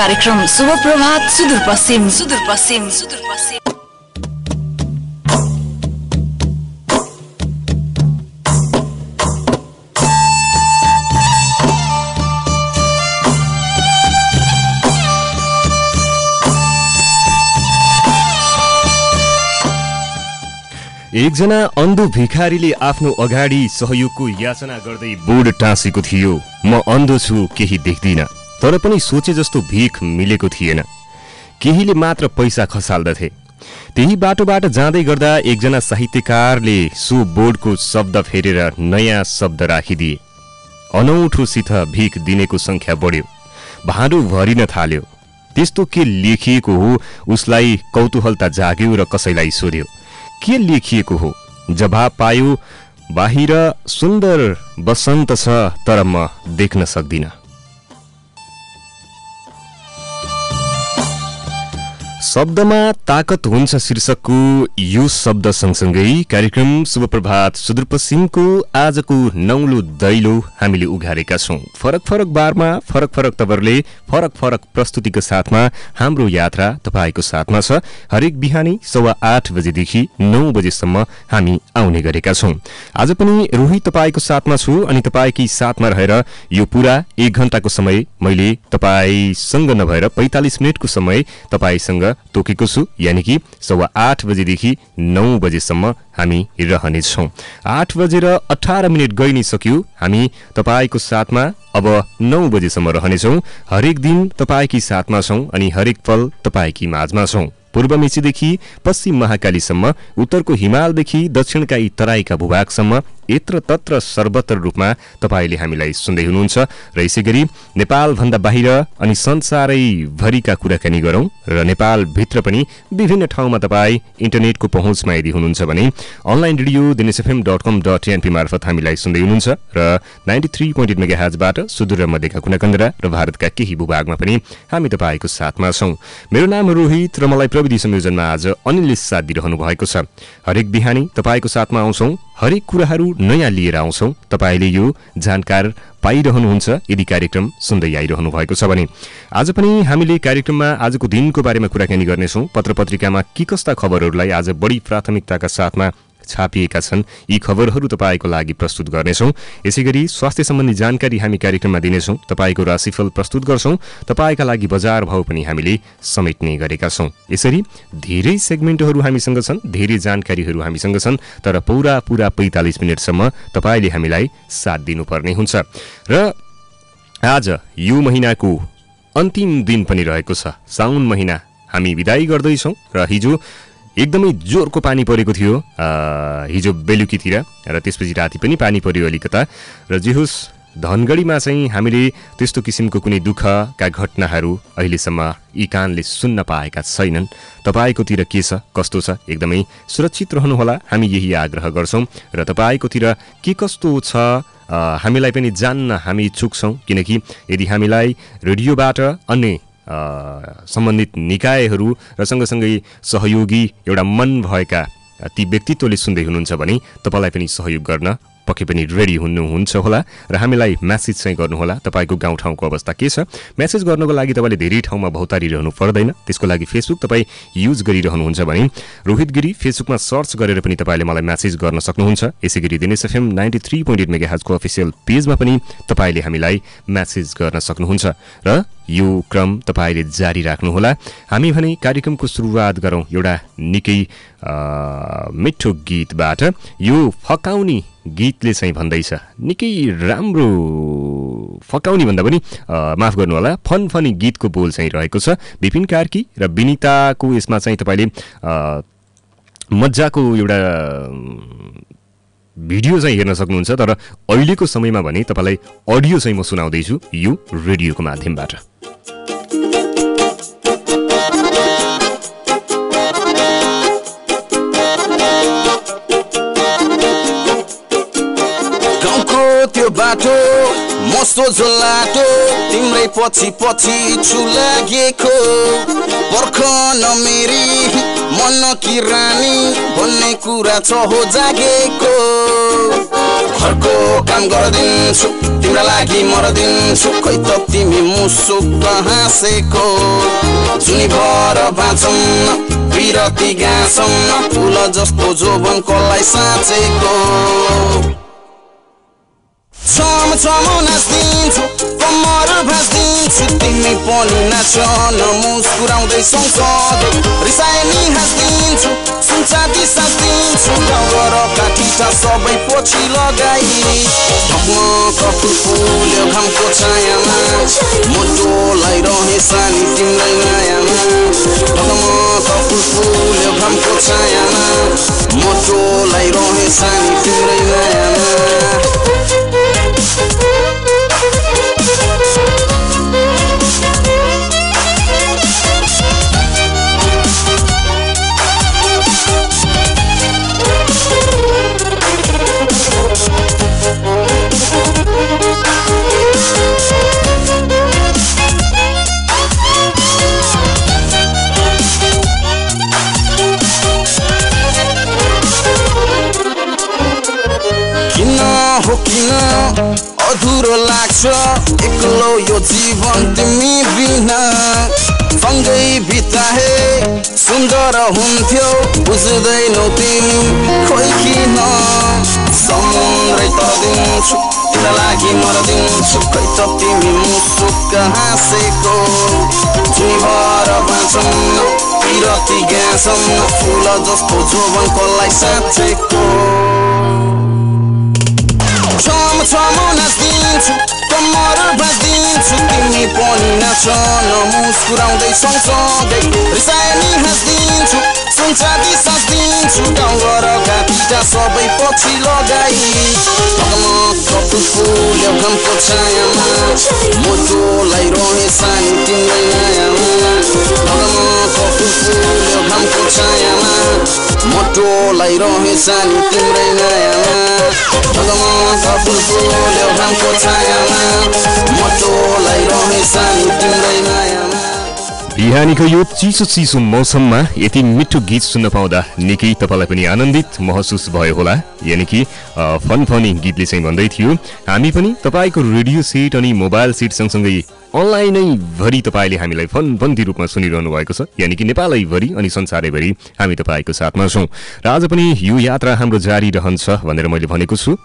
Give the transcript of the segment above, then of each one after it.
कार्यक्रम शुभ प्रभात सुदूरपश्चिम सुदूरपश्चिम सुदूरपश्चिम। एकजना अन्धो भिखारीले आफ्नो अगाडि सहयोगको याचना गर्दै बोर्ड टाँसेको थियो, म अन्धो छु, केही देख्दिन। तर पनि सोचे जस्तो भिख मिलेको थिएन। केहीले मात्र पैसा खसाल्दथे। त्यही बाटोबाट जाँदै गर्दा एकजना साहित्यकारले सो बोर्डको शब्द फेरेर नयाँ शब्द राखिदिए। अनौठोसित भिख दिनेको संख्या बढ्यो, भाँडो भरिन थाल्यो। त्यस्तो के लेखिएको हो उसलाई कौतूहलता जाग्यो र कसैलाई सोध्यो, के लेखिएको हो? जवाब पायो, बाहिर सुन्दर बसन्त छ, तर म देख्न सक्दिन। शब्दमा ताकत हुन्छ शीर्षकको यो शब्द सँगसँगै कार्यक्रम शुभ प्रभात सुदूरपश्चिमको आजको नौलो दैलो हामीले उघारेका छौं। फरक फरक बारमा फरक फरक तवरले फरक फरक प्रस्तुतिको साथमा हाम्रो यात्रा तपाईको साथमा छ। हरेक बिहानी 8:15 बजेदेखि 9 बजेसम्म हामी आउने गरेका छौं। आज पनि रोहित तपाईको साथमा छु अनि तपाईकै साथमा रहेर यो पूरा 1 घण्टाको समय मैले तपाईसँग नभएर 45 मिनेटको समय तपाईसँग तोकेको छु, यानी कि 8:15 बजेदेखि 9 बजेसम्म हामी रहनेछौं। 8:18 गइ नै सक्यो। हामी तपाईको साथमा अब 9 बजेसम्म रहनेछौं। हरेक दिन तपाईकै साथमा छौं अनि हरेक पल तपाईकै माझमा छौं। पूर्व मेचीदेखि पश्चिम महाकालीसम्म, उत्तरको हिमालदेखि दक्षिणका यी तराईका भूभागसम्म यत्र तत्र सर्वत्र रूपमा तपाईले हामीलाई सुन्दै हुनुहुन्छ र यसैगरी नेपालभन्दा बाहिर अनि संसारैभरिका कुराकानी गरौं र नेपालभित्र पनि विभिन्न ठाउँमा तपाईँ इन्टरनेटको पहुँचमा यदि हुनुहुन्छ भने अनलाइन रेडियो dinesfm.com.np मार्फत हामीलाई सुन्दै हुनुहुन्छ र 93.8 मेगाहर्जबाट सुदूर र मध्यका कुनाकन्दरा र भारतका केही भूभागमा पनि हामी तपाईको साथमा छौं। मेरो नाम रोहित र मलाई प्रविधि संयोजनमा आज अनिलले साथ दिइरहनु भएको छ। हरेक बिहानी तपाईको साथमा आउँछौं, हरेक कुराहरू नयाँ लिएर आउँछौं। तपाईले यो जानकार पाइरहनुहुन्छ यदि कार्यक्रम सुन्दै आइरहनु भएको छ भने। आज पनि हामीले कार्यक्रममा आजको दिनको बारेमा कुराकानी गर्नेछौं। पत्रपत्रिकामा के कस्ता खबरहरूलाई आज बढी प्राथमिकताका साथमा छापिएका छन्, यी खबरहरू तपाईको लागि प्रस्तुत गर्नेछौं। यसैगरी स्वास्थ्य सम्बन्धी जानकारी हामी कार्यक्रममा दिनेछौं। तपाईको राशिफल प्रस्तुत गर्छौं। तपाईका लागि बजार भाव पनि हामीले समेट्ने गरेका छौं। यसरी धेरै सेगमेन्टहरू हामीसँग छन्, धेरै जानकारीहरू हामीसँग छन्, तर पूरा 45 मिनेटसम्म तपाईले हामीलाई साथ दिनुपर्ने हुन्छ। र आज यो महिनाको अन्तिम दिन पनि रहेको छ। साउन महिना हामी बिदाई गर्दैछौं र हिजो एकदमै जोरको पानी परेको थियो, हिजो बेलुकीतिर, र त्यसपछि राति पनि पानी पर्यो अलिकता। र जे होस्, धनगढीमा चाहिँ हामीले त्यस्तो किसिमको कुनै दुःखका घटनाहरू अहिलेसम्म यी कानले सुन्न पाएका छैनन्। तपाईकोतिर के छ, कस्तो छ, एकदमै सुरक्षित रहनुहोला, हामी यही आग्रह गर्छौं। र तपाईकोतिर के कस्तो छ हामीलाई पनि जान्न हामी इच्छुक छौं, किनकि यदि हामीलाई रेडियोबाट अन्य सम्बन्धित निकायहरू र सँगसँगै सहयोगी एउटा मन भएका ती व्यक्तित्वले सुन्दै हुनुहुन्छ भने तपाईलाई पनि सहयोग गर्न पक्कै पनि रेडी हुनुहुन्छ होला र हामीलाई मेसेज चाहिँ गर्नुहोला। तपाईको गाउँठाउँको अवस्था के छ? मेसेज गर्नको लागि तपाईले धेरै ठाउँमा भौतारिरहनु पर्दैन। त्यसको लागि फेसबुक तपाईँ युज गरिरहनुहुन्छ भने रोहित गिरी फेसबुकमा सर्च गरेर पनि तपाईले मलाई मेसेज गर्न सक्नुहुन्छ। यसैगरी दिनेश एफएम 93.8 मेगाहर्जको अफिसियल पेजमा पनि तपाईले हामीलाई मेसेज गर्न सक्नुहुन्छ र यो क्रम तपाईले जारी राख्नुहोला। हामी भने कार्यक्रमको सुरुवात गरौं एउटा निकै मिठो गीतबाट। यो फकाउनी गीतले चाहिँ भन्दैछ, निकै राम्रो फकाउनी भन्दा पनि माफ गर्नुहोला, फनी गीतको बोल चाहिँ रहेको छ। विपिन कार्की र विनिताको यसमा चाहिँ तपाईले मजाको एउटा भिडियो चाहिँ हेर्न सक्नुहुन्छ। तर अहिलेको समयमा भने तपाईलाई अडियो चाहिँ म सुनाउँदैछु यो रेडियोको माध्यमबाट। त्यो बाटो मस्तो झोलाटो तिम्रै पछि पछि छु लागेको पर्ख नमेरी मन कि रानी भन्ने कुरा छ हो जागेको घरको काम गर्दिन्छु तिम्रा लागि मर्दिन्छु खै त तिमी मुसुक हाँसेको जुनी भर बाँचौँ न विरती गाँसौँ न फुल जस्तो जोबन कसलाई साँचेको छम छम नाच्दिन्छु कम्मर भाँच्दिन्छु तिमी पनि नाच न मुस्कुराउँदै सँगसँगै रिसाए नि हाँस्दिन्छु सुनचाँदी साँच्दिन्छु गाउँ र काठीटा सबै पछि लगाई ढकमक फुल फुल्यो घामको छायामा म डोलाइरहे सानी तिम्रै मायामा ढकमक फुल फुल्यो घामको छायामा म डोलाइरहे सानी तिम्रै मायामा अधुरो लाग्छ एक्लो यो जीवन तिमी बिना सँगै बिताए सुन्दर हुन्थ्यो बुझ्दैनौ तिमी खोइ किन समुद्रै तर्दिन्छु तिम्रो लागि मर्दिन्छु खै त तिमी मुसुक हाँसेको जीवनभर बाँचौँ न विरती गाँसौँ न फुल जस्तो जोबन कसलाई साँचेको छम छम नाच्दिन्छु कम्मर भाँच्दिन्छु तिमी पनि नाच न मुस्कुराउँदै सँगसँगै रिसाए नि हाँस्दिन्छु सुनचाँदी साँच्दिन्छु गाउँ घर घाँटीटा सबै पछि लगाई ढकमक फुल फुल्यो घामको छायामा म डोलाइरहे सानी तिम्रै मायामा ढकमक फुल फुल्यो घामको छायामा म डोलाइरहे सानी तिम्रै मायामा ढकमक फुल फुल्यो घामको छायामा म डोलाइरहे सानी तिम्रै मायामा बिहानीको यो चिसो चिसो मौसममा यति मिठो गीत सुन्न पाउँदा निकै तपाईँलाई पनि आनन्दित महसुस भयो होला यानि कि फनी गीतले चाहिँ भन्दै थियो हामी पनि तपाईँको रेडियो सेट अनि मोबाइल सेट सँगसँगै अनलाइनै भरि तपाईँले हामीलाई फनी रूपमा सुनिरहनु भएको छ यानि कि नेपालैभरि अनि संसारैभरि हामी तपाईँको साथमा छौँ र आज पनि यो यात्रा हाम्रो जारी रहन्छ भनेर मैले भनेको छु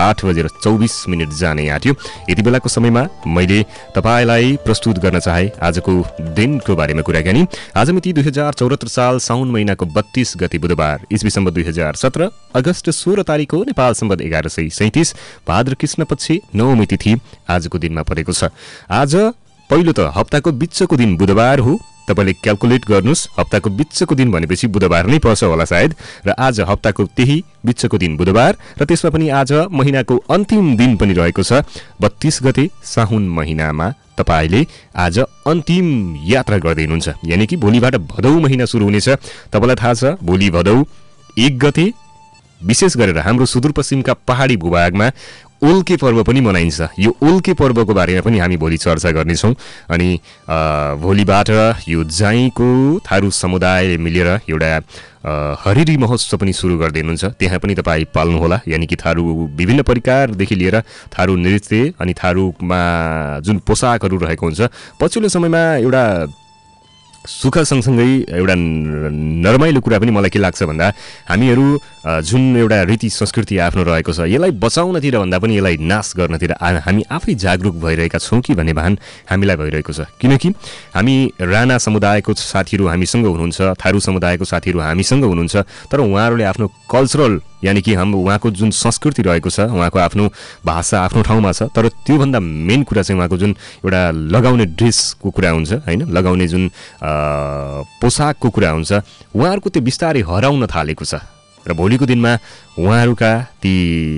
8:24 जाने आँट्यो यति बेलाको समयमा मैले तपाईलाई प्रस्तुत गर्न चाहे आजको दिनको बारेमा कुराकानी आज मिति 2074 साल साउन महिनाको 32 गते बुधबार इस्वी सम्वत 2017 अगस्त 16 तारिक हो नेपाल सम्वत 1137 भाद्र कृष्ण पक्ष 9 मिति आजको दिनमा परेको छ आज पहिलो त हप्ताको बिचको दिन बुधबार हो तपाईले क्याल्कुलेट गर्नुस् हप्ताको बिचको दिन भनेपछि बुधबार नै पर्छ होला सायद र आज हप्ताको त्यही बिचको दिन बुधबार र त्यसमा पनि आज महिनाको अन्तिम दिन पनि रहेको छ 32 गते साउन महिनामा तपाईले आज अन्तिम यात्रा गर्दै हुनुहुन्छ यानि कि भोलिबाट भदौ महिना सुरु हुनेछ तपाईलाई थाहा छ भोलि भदौ 1 गते विशेष गरेर हाम्रो सुदूरपश्चिमका पहाडी भूभागमा उल्के पर्व पनि मनाइन्छ यो उल्के पर्वको बारेमा पनि हामी भोलि चर्चा गर्नेछौँ अनि भोलिबाट यो जाईको थारू समुदायले मिलेर एउटा हरिरी महोत्सव पनि सुरु गर्दै हुनुहुन्छ त्यहाँ पनि तपाईँ पाल्नुहोला यानि कि थारू विभिन्न प्रकारदेखि लिएर थारू नृत्य अनि थारूमा जुन पोसाकहरू रहेको हुन्छ पछिल्लो समयमा एउटा सुख सँगसँगै एउटा नरमाइलो कुरा पनि मलाई के लाग्छ भन्दा हामीहरू जुन एउटा रीति संस्कृति आफ्नो रहेको छ यसलाई बचाउनतिर भन्दा पनि यसलाई नाश गर्नतिर हामी आफै जागरुक भइरहेका छौँ कि भन्ने भान हामीलाई भइरहेको छ किनकि हामी राणा समुदायको साथीहरू हामीसँग हुनुहुन्छ थारू समुदायको साथीहरू हामीसँग हुनुहुन्छ तर उहाँहरूले आफ्नो कल्चरल यानि कि उहाँको जुन संस्कृति रहेको छ उहाँको आफ्नो भाषा आफ्नो ठाउँमा छ तर त्योभन्दा मेन कुरा चाहिँ उहाँको जुन एउटा लगाउने ड्रेसको कुरा हुन्छ हैन लगाउने जुन पोसाकको कुरा हुन्छ उहाँहरूको त्यो बिस्तारै हराउन थालेको छ र भोलिको दिनमा उहाँहरूका ती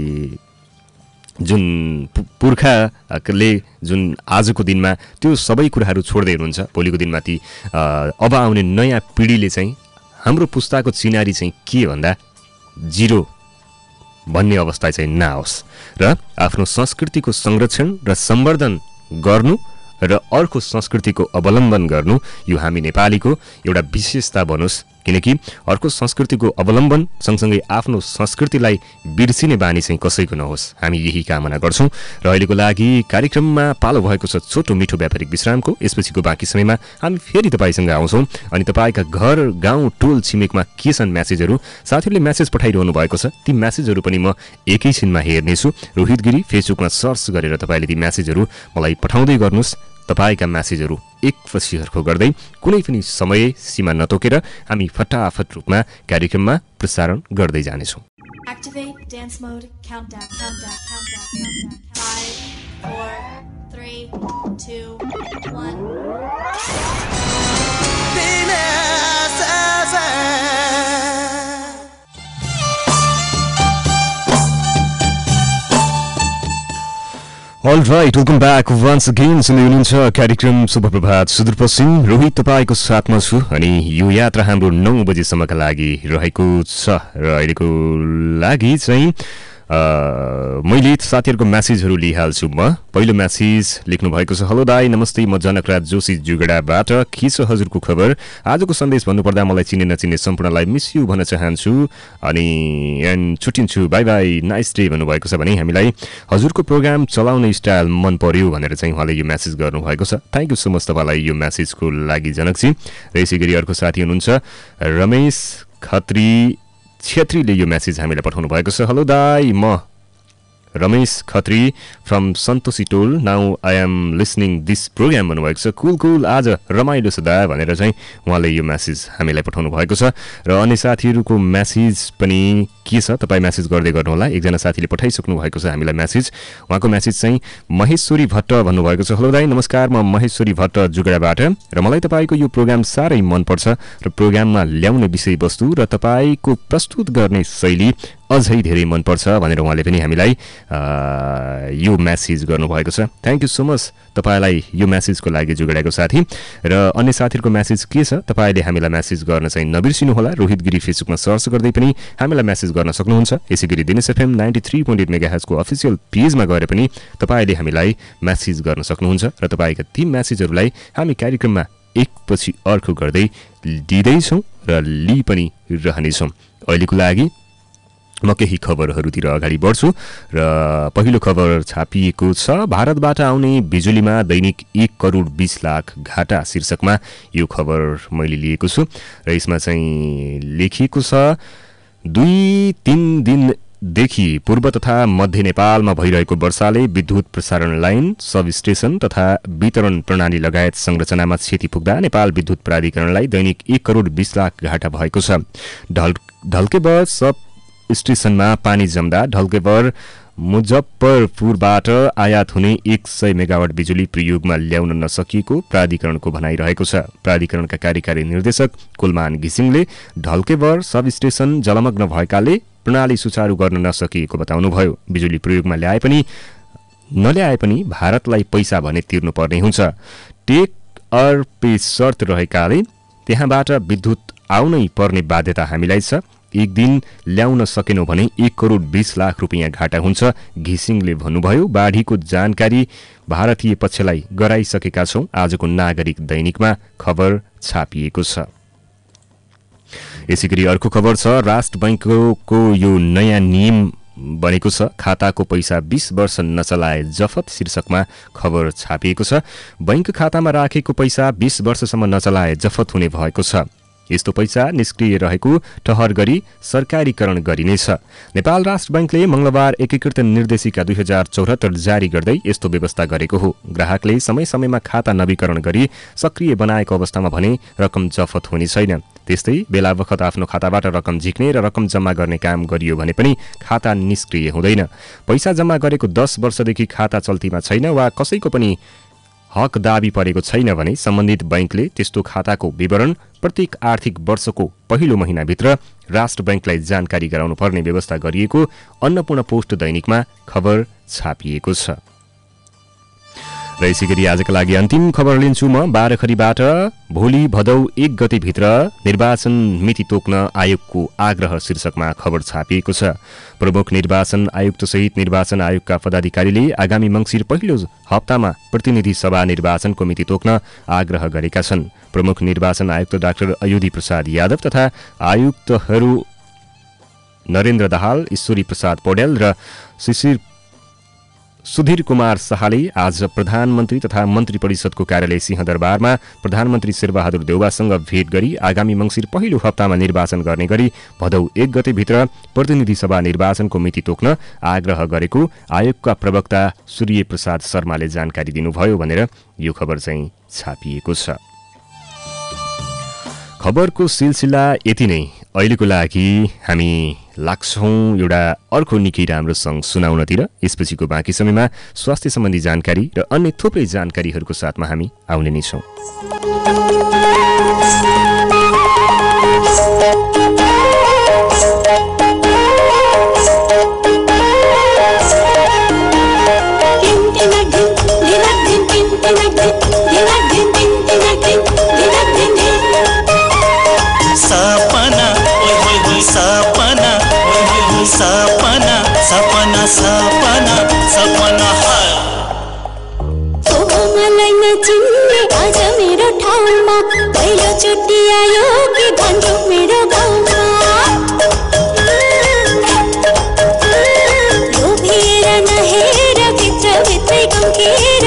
जुन पुर्खाले जुन आजको दिनमा त्यो सबै कुराहरू छोड्दै हुनुहुन्छ भोलिको दिनमा ती अब आउने नयाँ पिँढीले चाहिँ हाम्रो पुस्ताको चिनारी चाहिँ के भन्दा जिरो भन्ने अवस्था चाहिँ नआओस् र आफ्नो संस्कृतिको संरक्षण र सम्वर्धन गर्नु र अर्को संस्कृतिको अवलम्बन गर्नु यो हामी नेपालीको एउटा विशेषता बनोस् किनकि अर्को संस्कृतिको अवलम्बन सँगसँगै आफ्नो संस्कृतिलाई बिर्सिने बानी चाहिँ कसैको नहोस् हामी यही कामना गर्छौं र अहिलेको लागि कार्यक्रममा पालो भएको छ छोटो मिठो व्यापारिक विश्रामको यसपछिको बाँकी समयमा हामी फेरि तपाईसँग आउँछौं अनि तपाईका घर गाउँ टोल छिमेकमा के छन् मेसेजहरू साथीहरूले मेसेज पठाइरहनु भएको छ ती मेसेजहरू पनि म एकैछिनमा हेर्नेछु रोहित गिरी फेसबुकमा सर्च गरेर तपाईले ती मेसेजहरू मलाई पठाउँदै गर्नुस् तपाईका मेसेजहरू एकपछि अर्को गर्दै कुनै पनि समय सीमा नतोकेर हामी फटाफट रूपमा कार्यक्रममा प्रसारण गर्दै जानेछौं Activate dance mode countdown 5 4 3 2 1 All right, welcome back once again. सुन्दै हुनुहुन्छ कार्यक्रम शुभप्रभात सुदूरपश्चिम रोहित तपाईको साथमा छु अनि यो यात्रा हाम्रो 9 बजेसम्मका लागि रहेको छ र अहिलेको लागि चाहिँ मैले साथीहरुको मेसेजहरु लिइहाल्छु म पहिलो मेसेज लेख्नु भएको छ हेलो दाइ नमस्ते म जनकराज जोशी जुगडाबाट के छ हजुरको खबर आजको सन्देश भन्नुपर्दा मलाई चिने नचिने सम्पूर्णलाई मिस यु भन्न चाहन्छु अनि एन्ड छुटिन्छु बाइ बाइ नाइस डे भन्नु भएको छ भने हामीलाई हजुरको प्रोग्राम चलाउने स्टाइल मन पर्यो भनेर चाहिँ उहाँले यो मेसेज गर्नु भएको छ थ्यांक यू सो मच तपाईलाई यो मेसेजको लागि जनकजी र यसैगरी अर्को साथी हुनुहुन्छ रमेश खत्री छेत्रीले यो मेसेज हामीलाई पठाउनु भएको छ हेलो दाइ म रमेश खत्री फ्रम सन्तोषी टोल now I am listening this program भन्नुभएको छ कुल आज रमाइलो छ दा भनेर चाहिँ उहाँले यो मेसेज हामीलाई पठाउनु भएको छ र अन्य साथीहरूको मेसेज पनि के छ तपाईँ मेसेज गर्दै गर्नुहोला एकजना साथीले पठाइसक्नु भएको छ हामीलाई मेसेज उहाँको मेसेज चाहिँ महेश्वरी भट्ट भन्नुभएको छ हेलो दाइ नमस्कार म महेश्वरी भट्ट जुगडाबाट र मलाई तपाईँको यो प्रोग्राम साह्रै मनपर्छ र प्रोग्राममा ल्याउने विषयवस्तु र तपाईँको प्रस्तुत गर्ने शैली अझै धेरै मनपर्छ भनेर उहाँले पनि हामीलाई यो मेसेज गर्नुभएको छ थ्यांक यू सो मच तपाईलाई यो मेसेजको लागि जुगडाएको साथी र अन्य साथीहरुको मेसेज के छ तपाईले हामीलाई मेसेज गर्न चाहिँ नबिर्सिनु होला रोहित गिरी फेसबुकमा सर्च गर्दै पनि हामीलाई मेसेज गर्न सक्नुहुन्छ यसैगरी दिनेश एफएम 93.8 मेगाहर्ज को अफिसियल पेजमा गएर पनि तपाईले हामीलाई मेसेज गर्न सक्नुहुन्छ र तपाईका ती मेसेजहरुलाई हामी कार्यक्रममा एकपछि अर्को गर्दै दिँदै छौं र लि पनि रहनेछौं अहिलेको लागि म केही खबरहरुतिर अगाडि बढ्छु र पहिलो खबर छापिएको छ भारतबाट आउने बिजुलीमा दैनिक 1 करोड 20 लाख घाटा शीर्षकमा यो खबर मैले लिएको छु र यसमा चाहिँ लेखिएको छ 2-3 दिनदेखि पूर्व तथा मध्य नेपालमा भइरहेको वर्षाले विद्युत प्रसारण लाइन सब स्टेशन तथा वितरण प्रणाली लगायत संरचनामा क्षति पुग्दा नेपाल विद्युत प्राधिकरणलाई दैनिक 1 करोड 20 लाख घाटा भएको छ ढल्केबर सब स्टेशनमा पानी जम्दा ढल्केबर मुजफ्फरपुरबाट आयात हुने 100 मेगावाट बिजुली प्रयोगमा ल्याउन नसकिएको प्राधिकरणको भनाइरहेको छ प्राधिकरणका कार्यकारी निर्देशक कुलमान घिसिङले ढल्केबर सब स्टेशन जलमग्न भएकाले प्रणाली सुचारू गर्न नसकिएको बताउनुभयो बिजुली प्रयोगमा नल्याए पनि भारतलाई पैसा भने तिर्नु पर्ने हुन्छ टेक अर पे शर्त रहेकाले त्यहाँबाट विद्युत आउनै पर्ने बाध्यता हामीलाई छ एक दिन ल्याउन सकेनौ भने 1 करोड 20 लाख रुपैयाँ घाटा हुन्छ घिसिङले भन्नुभयो बाढीको जानकारी भारतीय पक्षलाई गराइसकेका छौं आजको नागरिक दैनिकमा खबर छापिएको छ यसैगरी अर्को खबर छ राष्ट्र बैंकको यो नयाँ नियम बनेको छ खाताको पैसा 20 वर्ष नचलाए जफत शीर्षकमा खबर छापिएको छ बैंक खातामा राखेको पैसा 20 वर्षसम्म नचलाए जफत हुने भएको छ यस्तो पैसा निष्क्रिय रहेको ठहर गरी सरकारीकरण गरिनेछ नेपाल राष्ट्र बैंकले मंगलबार एकीकृत निर्देशिका 2074 जारी गर्दै यस्तो व्यवस्था गरेको हो ग्राहकले समय समयमा खाता नवीकरण गरी सक्रिय बनाएको अवस्थामा भने रकम जफत हुने छैन त्यस्तै बेला बखत आफ्नो खाताबाट रकम झिक्ने र रकम जम्मा गर्ने काम गरियो भने पनि खाता निष्क्रिय हुँदैन पैसा जम्मा गरेको 10 वर्षदेखि खाता चल्तीमा छैन वा कसैको पनि हक दाबी परेको छैन भने सम्बन्धित बैंकले त्यस्तो खाताको विवरण प्रत्येक आर्थिक वर्षको पहिलो महिनाभित्र राष्ट्र बैंकलाई जानकारी गराउनु पर्ने व्यवस्था गरिएको अन्नपूर्ण पोस्ट दैनिकमा खबर छापिएको छ र यसै गरी आजका लागि अन्तिम खबर लिन्छु म। बाह्रखरीबाट भोलि भदौ 1 गतेभित्र निर्वाचन मिति तोक्न आयोगको आग्रह शीर्षकमा खबर छापिएको छ। प्रमुख निर्वाचन आयुक्तसहित निर्वाचन आयोगका पदाधिकारीले आगामी मङ्सिर पहिलो हप्तामा प्रतिनिधि सभा निर्वाचनको मिति तोक्न आग्रह गरेका छन्। प्रमुख निर्वाचन आयुक्त डाक्टर अयोधी प्रसाद यादव तथा आयुक्तहरू नरेन्द्र दाहाल, ईश्वरी प्रसाद पौडेल र सुधीर कुमार शाहले आज प्रधानमन्त्री तथा मन्त्री परिषदको कार्यालय सिंहदरबारमा प्रधानमन्त्री शेरबहादुर देउवासँग भेट गरी आगामी मङ्सिर पहिलो हप्तामा निर्वाचन गर्ने गरी भदौ 1 गतेभित्र प्रतिनिधि सभा निर्वाचनको मिति तोक्न आग्रह गरेको आयोगका प्रवक्ता सूर्य प्रसाद शर्माले जानकारी दिनुभयो भनेर यो खबर चाहिँ छापिएको छ। खबरको सिलसिला यति नै। अहिलेको लागि हामी लाग्छौँ एउटा अर्को निकै राम्रो सङ्ग सुनाउनतिर। यसपछिको बाँकी समयमा स्वास्थ्य सम्बन्धी जानकारी र अन्य थुप्रै जानकारीहरूको साथमा हामी आउने नै छौँ। सपना सपना सपना सपना मलाई नचिन्ने आज मेरो ठाउँमा पहिलोचोटि आयो कि भन्छु मेरो गाउँमा लोभिएर नहेर भित्र भित्रै गम्केर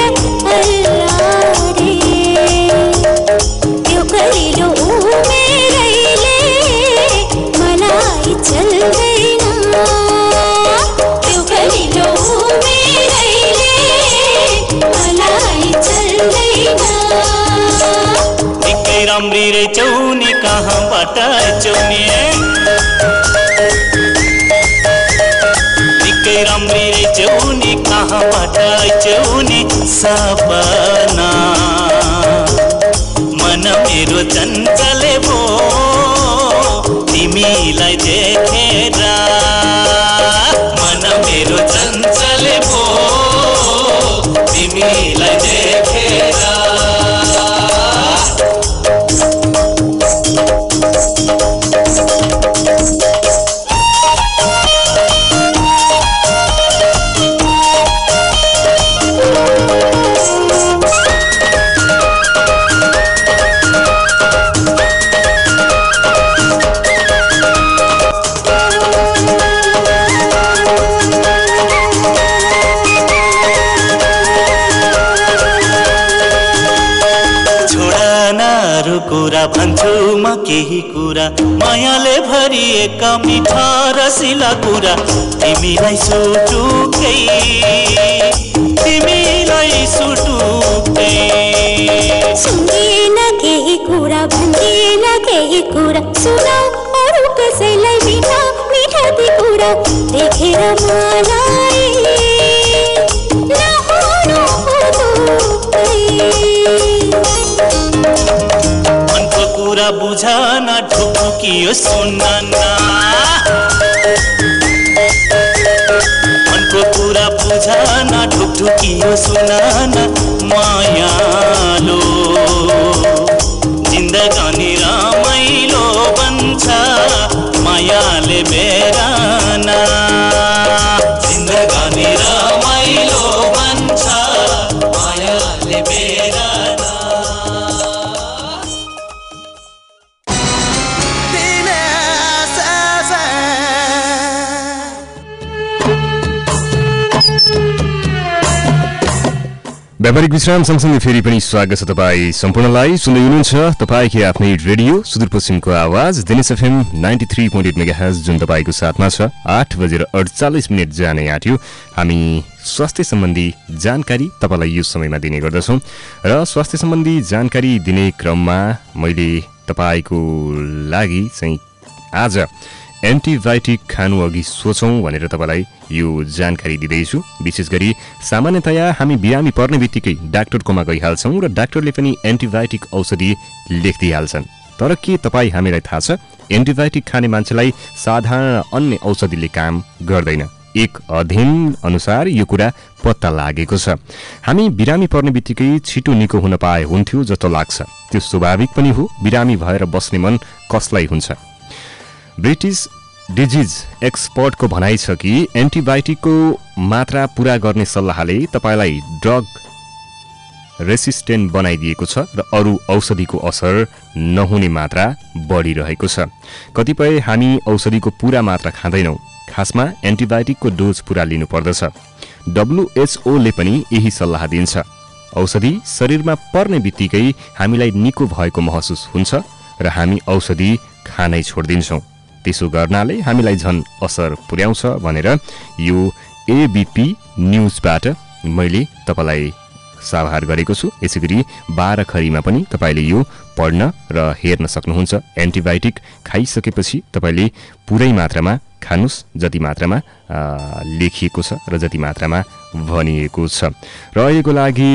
त्यो कलिलो उमेरैले मलाई चल्दैन राम्री रे चौनी कहाँबाट चौनी निकै राम्री रे चौनी कहाँबाट चौनी सपना मन मेरो चञ्चले भो तिमीलाई देखेर मन मेरो चञ्चले भो तिमीलाई देखेर कुरा भन्छु म केही कुरा मायाले भरिएका मिठा रसिला कुरा तिमीलाई सुटुकै सुन्दिन केही कुरा भन्दिन केही कुरा सुनाऊ अरू कसैलाई मिठा मिठा ती कुरा देखेर मलाई कुरा बुझान ढुकियो सुन्न मनको कुरा बुझान ढुकियो सुन्न मायालो जिन्दगानी रमाइलो बन्छ मायाले बेराना जिन्दगानी रमाइलो बन्छ मायाले बेराना व्यापारिक विश्राम सँगसँगै फेरि पनि स्वागत छ तपाईँ सम्पूर्णलाई। सुन्दै हुनुहुन्छ तपाईँकै आफ्नै रेडियो सुदूरपश्चिमको आवाज दिनेश एफएम 93.8 मेगाहर्ज जुन तपाईँको साथमा छ। 8:48 जाने आँट्यो। हामी स्वास्थ्य सम्बन्धी जानकारी तपाईँलाई यो समयमा दिने गर्दछौँ र स्वास्थ्य सम्बन्धी जानकारी दिने क्रममा मैले तपाईँको लागि चाहिँ आज एन्टिबायोटिक खानु अघि सोचौँ भनेर तपाईँलाई यो जानकारी दिँदैछु। विशेष गरी सामान्यतया हामी बिरामी पर्ने बित्तिकै डाक्टरकोमा गइहाल्छौँ र डाक्टरले पनि एन्टिबायोटिक औषधि लेखिदिइहाल्छन्। तर के तपाईँ हामीलाई थाहा छ एन्टिबायोटिक खाने मान्छेलाई साधारण अन्य औषधिले काम गर्दैन। एक अध्ययन अनुसार यो कुरा पत्ता लागेको छ। हामी बिरामी पर्ने बित्तिकै छिटो निको हुन पाए हुन्थ्यो जस्तो लाग्छ। त्यो स्वाभाविक पनि हो, बिरामी भएर बस्ने मन कसलाई हुन्छ। ब्रिटिस डिजिज एक्सपर्टको भनाइ छ कि एन्टिबायोटिकको मात्रा पूरा गर्ने सल्लाहले तपाईलाई ड्रग रेसिस्टेन्ट बनाइदिएको छ र अरू औषधिको असर नहुने मात्रा बढिरहेको छ। कतिपय हामी औषधिको पूरा मात्रा खाँदैनौँ, खासमा एन्टिबायोटिकको डोज पूरा लिनुपर्दछ। WHO ले पनि यही सल्लाह दिन्छ। औषधि शरीरमा पर्ने बित्तिकै हामीलाई निको भएको महसुस हुन्छ र हामी औषधि खानै छोडिदिन्छौँ। त्यसो गर्नाले हामीलाई झन् असर पुर्याउँछ भनेर यो ABP न्युजबाट मैले तपाईलाई साभार गरेको छु। यसैगरी 12 खरीमा पनि तपाईले यो पढ्न र हेर्न सक्नुहुन्छ। एन्टिबायोटिक खाइसकेपछि तपाईले पुरै मात्रामा खानुस्, जति मात्रामा लेखिएको छ र जति मात्रामा भनिएको छ। र अहिलेको लागि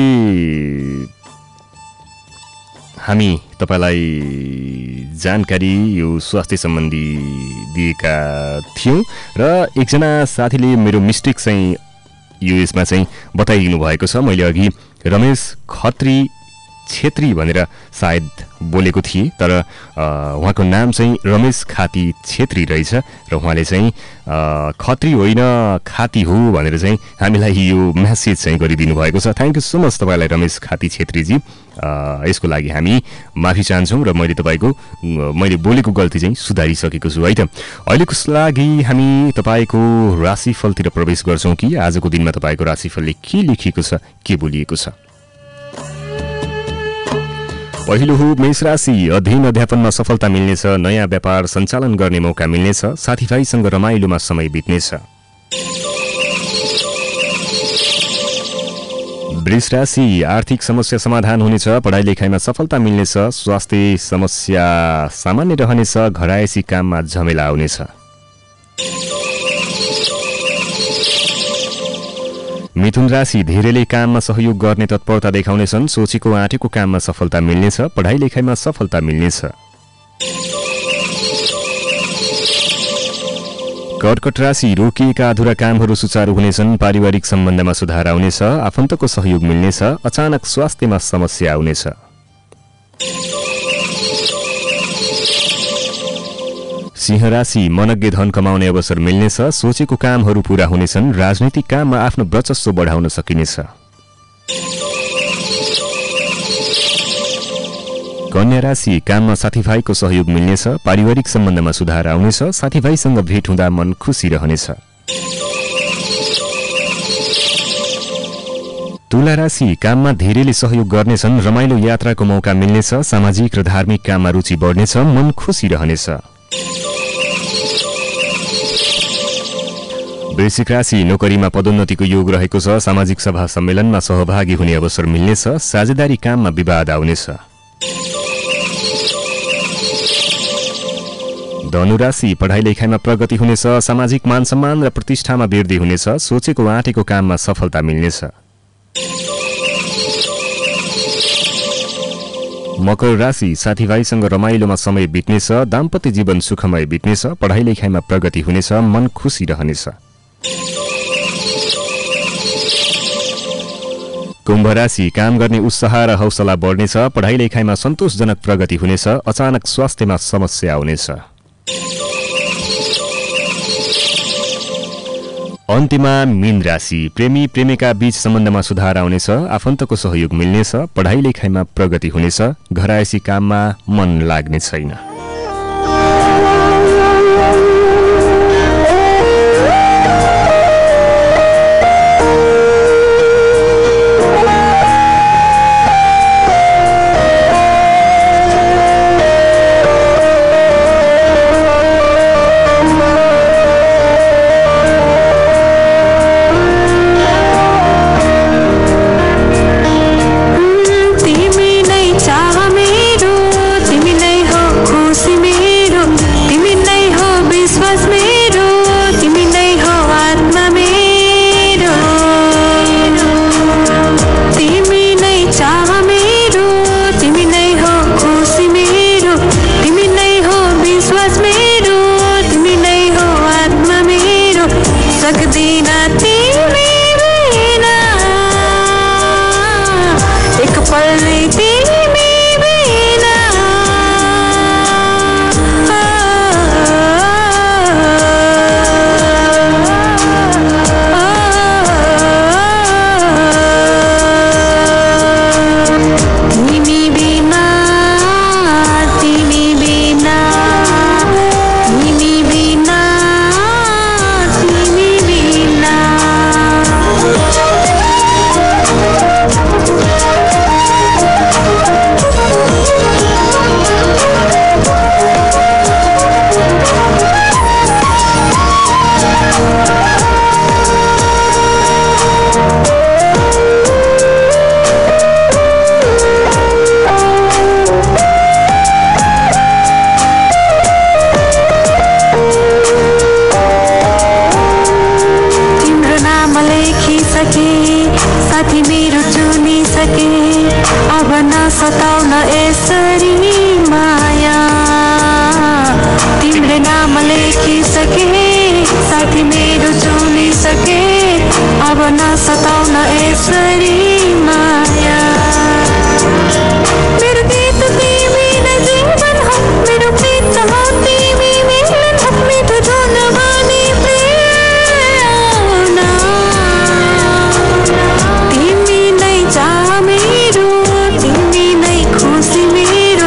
हामी तपाईलाई जानकारी यो स्वास्थ्य सम्बन्धी दिएका थियौँ र एकजना साथीले मेरो मिस्टेक चाहिँ यो यसमा चाहिँ बताइदिनु भएको छ। मैले अघि रमेश खत्री छेत्री भनेर सायद बोलेको थिएँ, तर उहाँको नाम चाहिँ रमेश खाती छेत्री रहेछ र उहाँले चाहिँ खत्री होइन खाती हो भनेर चाहिँ हामीलाई यो म्यासेज चाहिँ गरिदिनु भएको छ। थ्याङ्क यू सो मच तपाईँलाई रमेश खाती छेत्रीजी। यसको लागि हामी माफी चाहन्छौँ र मैले बोलेको गल्ती चाहिँ सुधारिसकेको छु है त। अहिलेको लागि हामी तपाईँको राशिफलतिर प्रवेश गर्छौँ कि आजको दिनमा तपाईँको राशिफलले के लेखिएको छ, के बोलिएको छ। पहिलो हो मेष राशि। अध्ययन अध्यापनमा सफलता मिल्नेछ, नयाँ व्यापार सञ्चालन गर्ने मौका मिल्नेछ, साथीभाइसँग रमाइलोमा समय बित्नेछ। वृष राशि। आर्थिक समस्या समाधान हुनेछ, पढाइ लेखाइमा सफलता मिल्नेछ, स्वास्थ्य समस्या सामान्य रहनेछ, घरायसी काममा झमेला आउनेछ। मिथुन राशि। धेरैले काममा सहयोग गर्ने तत्परता देखाउनेछन्, सोचेको आँटेको काममा सफलता मिल्नेछ, पढाइ लेखाइमा सफलता मिल्नेछ। कर्कट राशि। रोकिएका अधुरा कामहरू सुचारू हुनेछन्, पारिवारिक सम्बन्धमा सुधार आउनेछ, आफन्तको सहयोग मिल्नेछ, अचानक स्वास्थ्यमा समस्या आउनेछ। सिंह राशि। मनज्ञ धन कमाउने अवसर मिल्नेछ, सोचेको कामहरू पूरा हुनेछन्, राजनैतिक काममा आफ्नो वर्चस्व बढाउन सकिनेछ। कन्या राशि। काममा साथीभाइको सहयोग मिल्नेछ, पारिवारिक सम्बन्धमा सुधार आउनेछ, साथीभाइसँग भेट हुँदा मन खुसी रहनेछ। तुला राशि। काममा धेरैले सहयोग गर्नेछन्, रमाइलो यात्राको मौका मिल्नेछ, सामाजिक र धार्मिक काममा रुचि बढ्नेछ, मन खुसी रहनेछ। वृश्चिक राशि। नोकरीमा पदोन्नतिको योग रहेको छ, सामाजिक सभा सम्मेलनमा सहभागी हुने अवसर मिल्नेछ, साझेदारी काममा विवाद आउनेछ। धनु राशि। पढाइ लेखाइमा प्रगति हुनेछ, सामाजिक मान सम्मान र प्रतिष्ठामा वृद्धि हुनेछ, सोचेको आँटेको काममा सफलता मिल्नेछ। मकर राशि। साथीभाइसँग रमाइलोमा समय बित्नेछ, दाम्पत्य जीवन सुखमय बित्नेछ, पढाइ लेखाइमा प्रगति हुनेछ, मन खुसी रहनेछ। कुम्भ राशि। काम गर्ने उत्साह र हौसला बढ्नेछ, पढाइ लेखाइमा सन्तोषजनक प्रगति हुनेछ, अचानक स्वास्थ्यमा समस्या आउनेछ। अन्त्यमा मीन राशि। प्रेमी प्रेमिका बीच सम्बन्धमा सुधार आउनेछ, आफन्तको सहयोग मिल्नेछ, पढाइ लेखाइमा प्रगति हुनेछ, घरायसी काममा मन लाग्ने छैन। तिमी नै चाह मेरो, तिमी नै हो सके अब नसताउन यसरी माया तिम्रो नाम लेखिसके साथी मेरो चुनिसके अब नसताउन यसरी माया मेरो गीत तिमी नै जीवन हो मेरो प्रीत हो तिमी मिलन हो मिठो धुन बनी प्रेरणा तिमी नै चाह मेरो तिमी नै खुसी मेरो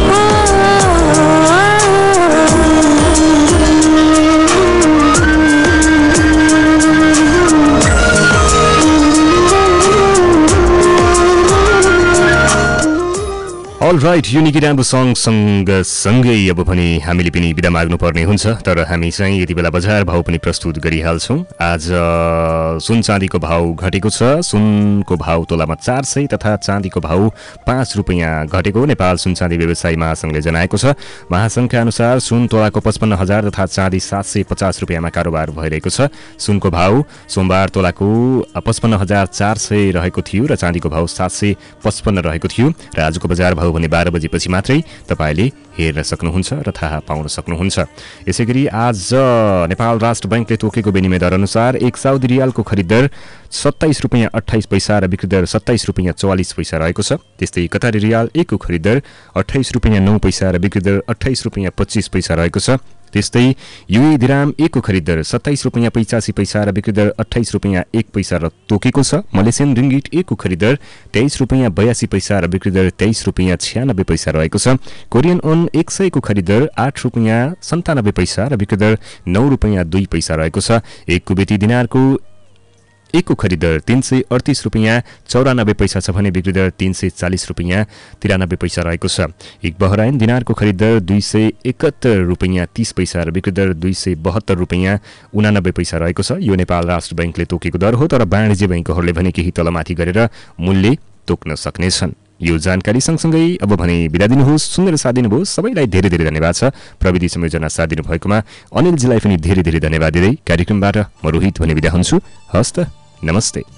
अल राइट, यो निकै राम्रो सङ्ग सँगै अब भने हामीले पनि बिदा माग्नुपर्ने हुन्छ। तर हामी चाहिँ यति बेला बजार भाउ पनि प्रस्तुत गरिहाल्छौँ। आज सुन चाँदीको भाउ घटेको छ। सुनको भाउ तोलामा 400 तथा चाँदीको भाउ 5 रुपियाँ घटेको नेपाल सुन चाँदी व्यवसायी महासङ्घले जनाएको छ। महासङ्घका अनुसार सुन तोलाको 55,000 तथा चाँदी 750 रुपियाँमा कारोबार भइरहेको छ। सुनको भाउ सोमबार तोलाको 55,400 रहेको थियो र चाँदीको भाउ 755 रहेको थियो र आजको बजार भाउ भने 12 बजेपछि मात्रै तपाईले हेर्न सक्नुहुन्छ र थाहा पाउन सक्नुहुन्छ। यसैगरी आज नेपाल राष्ट्र बैंकले तोकेको विनिमय दर अनुसार 1 साउदी रियालको खरिद दर 27 रुपियाँ 28 पैसा र बिक्री दर 27 रुपियाँ 44 पैसा रहेको छ। त्यस्तै कतारी रियाल 1 को खरिद दर 28 रुपियाँ 9 पैसा र बिक्री दर 28 रुपियाँ 25 पैसा रहेको छ। त्यस्तै युए दिराम 1 को खरिद दर 27 रुपियाँ 85 पैसा र बिक्री दर 28 रुपियाँ 1 पैसा र तोकेको छ। मलेसियन रिङ्गिट 1 को खरिद दर 23 रुपियाँ 82 पैसा र बिक्री दर 23 रुपियाँ 96 पैसा रहेको छ। कोरियन ओन 100 को खरिद दर 8 रुपियाँ 97 पैसा र बिक्री दर 9 रुपियाँ 2 पैसा रहेको छ। 1 कुवेती दिनारको 1 को खरिद दर 338 रुपियाँ 94 पैसा छ भने बिक्री दर 340 रुपियाँ 93 पैसा रहेको छ। 1 बहराइन दिनारको खरिद दर 271 रुपियाँ 30 पैसा र बिक्री दर 272 रुपियाँ 89 पैसा रहेको छ। यो नेपाल राष्ट्र बैंकले तोकेको दर हो, तर वाणिज्य बैंकहरूले भने केही तलमाथि गरेर मूल्य तोक्न सक्नेछन्। यो जानकारी सँगसँगै अब भने बिदा दिनुहोस्। सुनेर साथ दिनुभयो सबैलाई धेरै धेरै धन्यवाद छ। प्रविधि संयोजना साथ दिनुभएकोमा अनिलजीलाई पनि धेरै धेरै धन्यवाद दिँदै कार्यक्रमबाट म रोहित भने बिदा हुन्छु। हस्त नमस्ते।